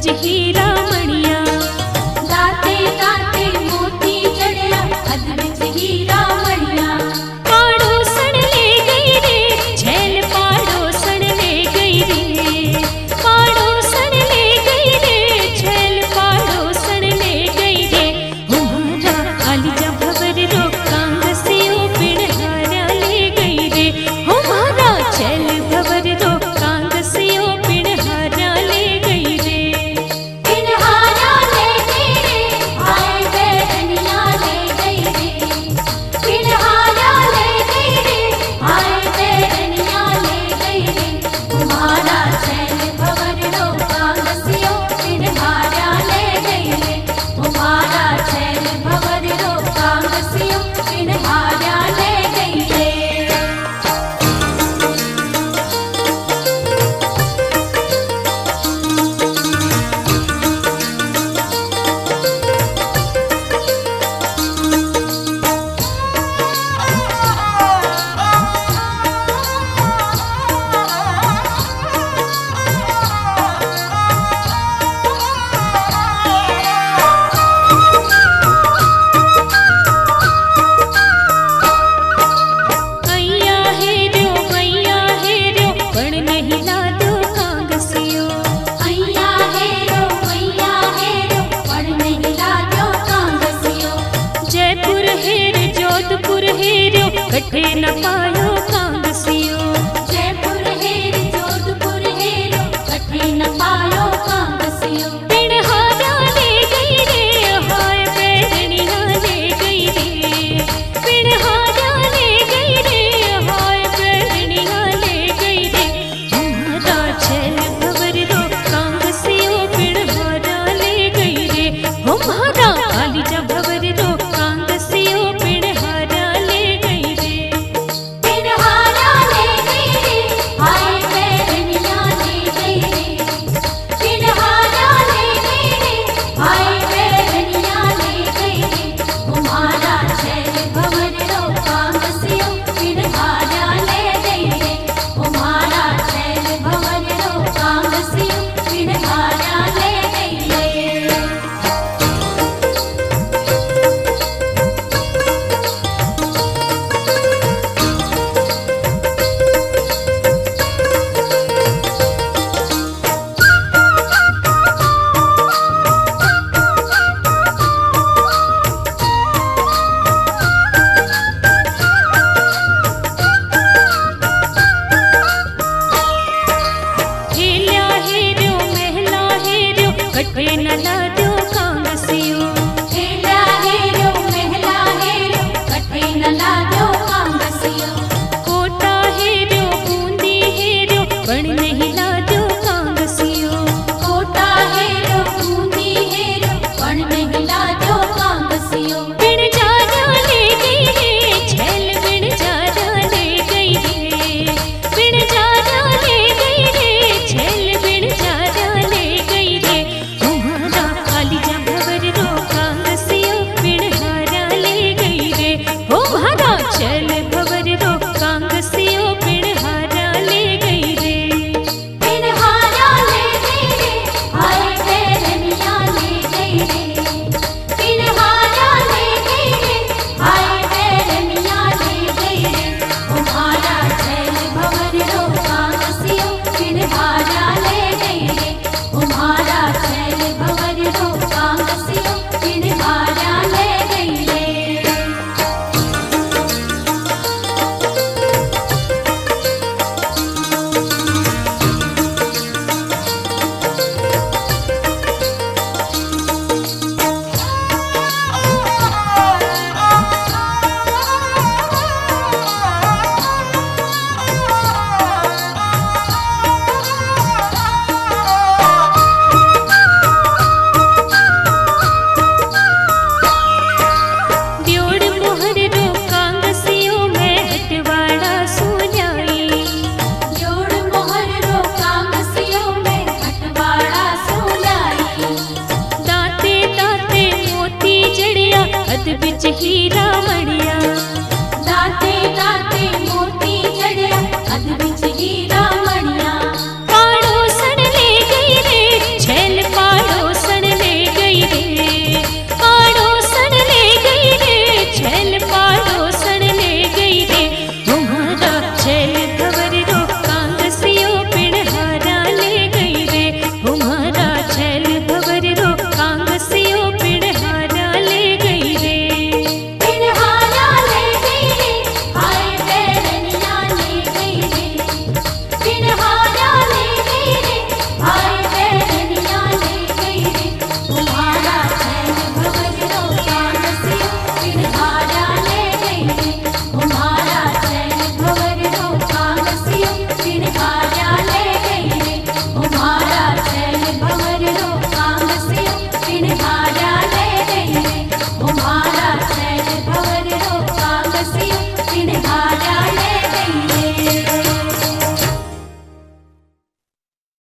विच हीरा मणिया, दाते दाते मोती जड़िया, अध विच हीरा मणिया। पाड़ोसन ले गई रे झैल, पाड़ोसन ले गई रे, पाड़ोसन ले गई रे झैल, पाड़ोसन ले गई रे। हमारा आलिजा भवर रो कांगसियो पिणहारा ले गई रे, हमारा झैल भवर रो कांगसियो पिणहारा ले गई रे। पिणहारा ले गई रे, हाय बैरनिया ले गई रे। पिणहारा ले गई रे, हाय बैरनिया ले गई रे। तुम्हारा छैल भवर रो कांगसियो पिणहारा ले गई रे, तुम्हारा छैल भवर रो कांगसियो पिणहारा ले गई रे। मैया हे रो पण नहीं लादो कांगसियो, मैया हे रो पण नहीं लादो कांगसियो। जयपुर हेर जोधपुर हेरो कठे न पायो कांग